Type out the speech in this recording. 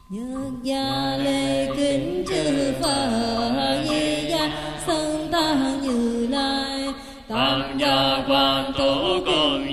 Nhược gia lễ kính chư Phật Di gia Sơn ta Như Lai, tam gia quan thủ cùng